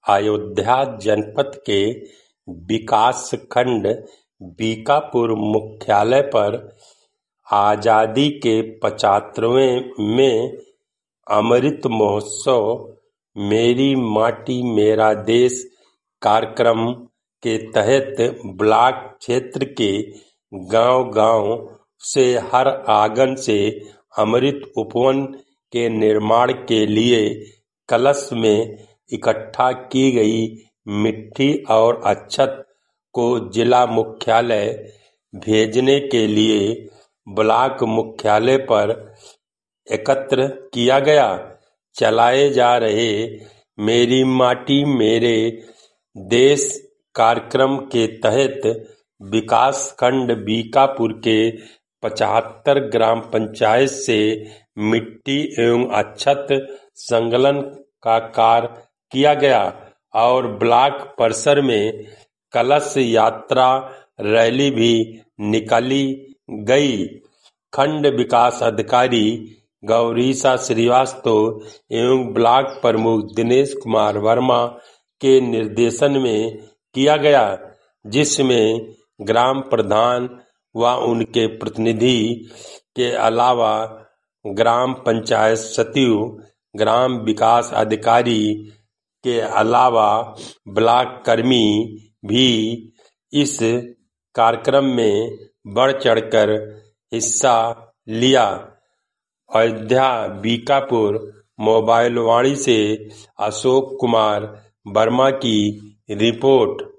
अयोध्या जनपद के विकासखंड बीकापुर मुख्यालय पर आजादी के 75वें में अमृत महोत्सव मेरी माटी मेरा देश कार्यक्रम के तहत ब्लॉक क्षेत्र के गांव-गांव से हर आंगन से अमृत उपवन के निर्माण के लिए कलश में इकट्ठा की गई मिट्टी और अक्षत को जिला मुख्यालय भेजने के लिए ब्लॉक मुख्यालय पर एकत्र किया गया। चलाए जा रहे मेरी माटी मेरे देश कार्यक्रम के तहत विकासखंड बीकापुर के 75 ग्राम पंचायत से मिट्टी एवं अक्षत संकलन का कार्य किया गया और ब्लॉक परिसर में कलश यात्रा रैली भी निकाली गई। खंड विकास अधिकारी गौरीशा श्रीवास्तव एवं ब्लॉक प्रमुख दिनेश कुमार वर्मा के निर्देशन में किया गया, जिसमें ग्राम प्रधान व उनके प्रतिनिधि के अलावा ग्राम पंचायत सचिव, ग्राम विकास अधिकारी के अलावा ब्लॉक कर्मी भी इस कार्यक्रम में बढ़ चढ़कर हिस्सा लिया। अयोध्या बीकापुर मोबाइल वाणी से अशोक कुमार वर्मा की रिपोर्ट।